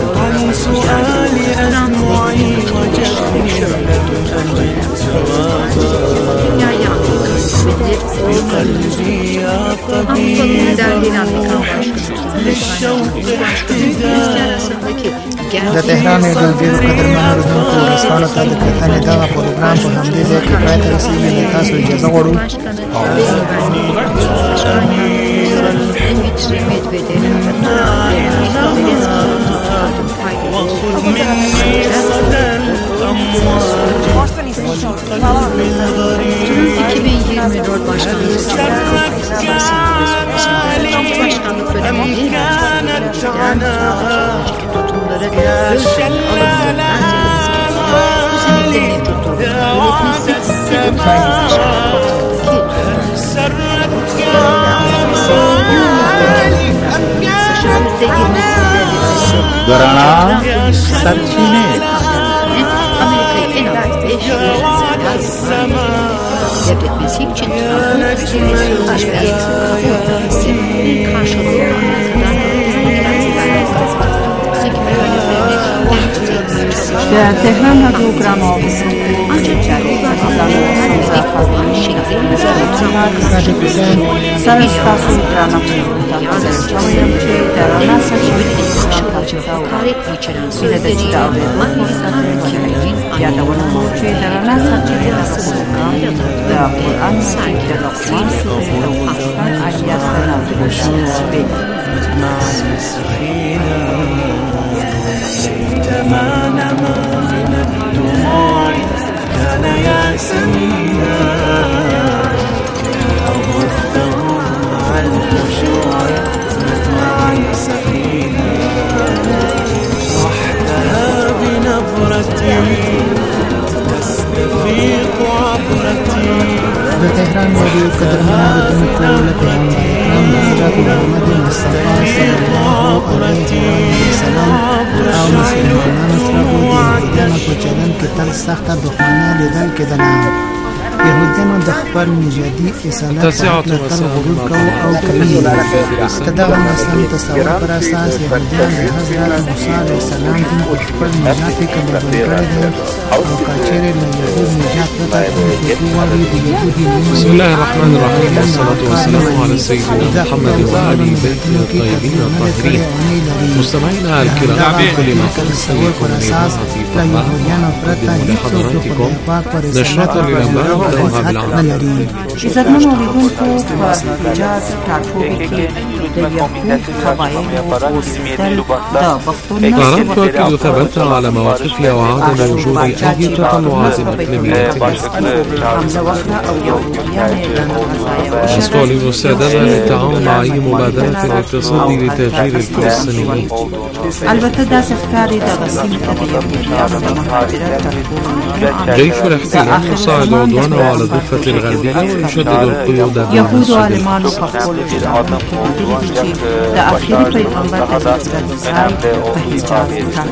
dünyaya د تهران یو ډول ډېرو قدرمنو رودونکو ورځپاڼو ته د کتنې دغه پروګرام په همدې ځای کې پای ته رسېږي. له تاسو اجازه غواړو iki bin yirmi dört başkanlık başkanlık döneminde tutumları ölçen alımlarından bu senede mevcut Garana Sarchine Amerika'yı en az beş yıl devretmesi için Trump'ın taş beyazlığı karşılığı در تهران رادیوگرام آموزشی سر استاسو درانه چاویم که در آن سچی سیده داوی یا دوان موچه در آن سچی در قرآن سعی لقمان سوره وحشان آیات نازل شده ما نما من الدموع كان يأسمنا أبثه مع الخشوع مع السفينة وحدها بنظرتي تستفيق عبرتي د تهران رادیو قدرمنو رودونکو له پیغمبر اکرم حضرت محمد مصطفی صلی الله علیه وسلم او مسلمانانو سره به د یهودیانو په چلند کې تل سخته دښمني لیدل کېدله. یهودیانو د خپل نژادي اصالت په هکله تل غرور کوو او کوي. د دغه مثلث تصور پر اساس یهودیان د حضرت موسی علیه السلام دین په خپل نژاد کې قبول کړی دی او که چېرې له یهود نژاد پرته کوم وغواړي د یهودي نوم بسم الله الرحمن الرحيم والصلاة والسلام على سيدنا محمد وآل بيته الطيبين الطاهرين. مستمعينا الكرام في كل مكان سيكون لحضراتكم نشرة للأنباء عزتمن اوریدونکو په ایجاز ټاټوبي کې د یهود قبایل اوسېدل د پښتون نسل تؤكد ثباتها على مواقفها وعدم وجود أي تطلعات إقليمية. نستعلن استعدادنا للتعاون مع أي مبادرة اقتصادي لتهجير الفلسطينيين. البته داسې ښکاري دغه سیمې ته د یهودیانو د مهاجرت تر ټولو جيش الاحتلال يصعد عدوانه على الضفة الغربية ويشدد القيود. يهود و آلمان و پخپولوی دارند که دیدی که در آخری پیغمبر حضرت موسی و حجاب بودند.